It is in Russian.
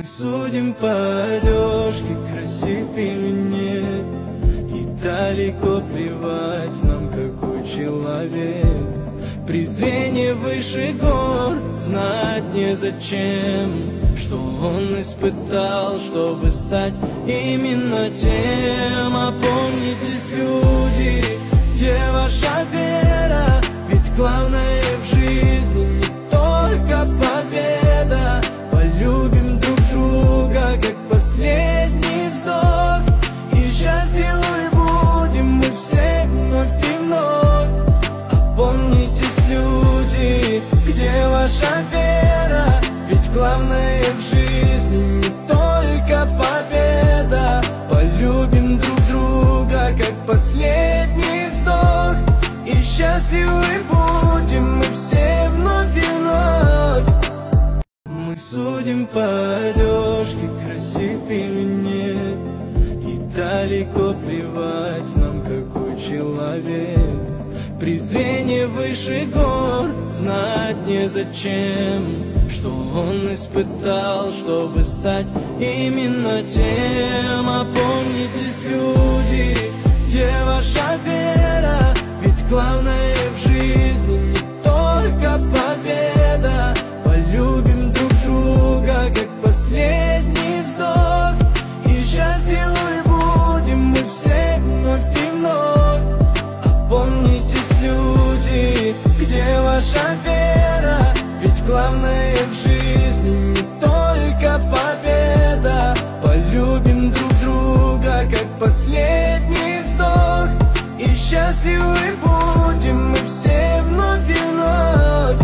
Судим по одежке, красив или нет, и далеко плевать нам, какой человек. Презрение выше гор, знать незачем, что он испытал, чтобы стать именно тем. Опомнитесь, люди, где ваша вера? Ведь главное в жизни не только победа. Полюбим друг друга, как последний вздох, и счастливы будем мы все вновь и вновь. Опомнитесь, люди, где ваша вера? Ведь главное в жизни не только победа. Полюбим друг друга, как последний вздох, и счастливы будем мы все вновь и вновь. Мы судим по одежке, красив или нет, и далеко плевать нам, какой человек. Презрение выше гор, знать незачем, что он испытал, чтобы стать именно тем. Опомнитесь, люди, где ваша вера? Ведь главное в жизни не только победа. Полюбим друг друга, как последний вздох, и счастливы будем мы все вновь и вновь. Опомнитесь, люди, где ваша вера? Ведь главное в жизни не только победа. Полюбим друг друга, как последний вздох, и счастливы будем мы все вновь и вновь.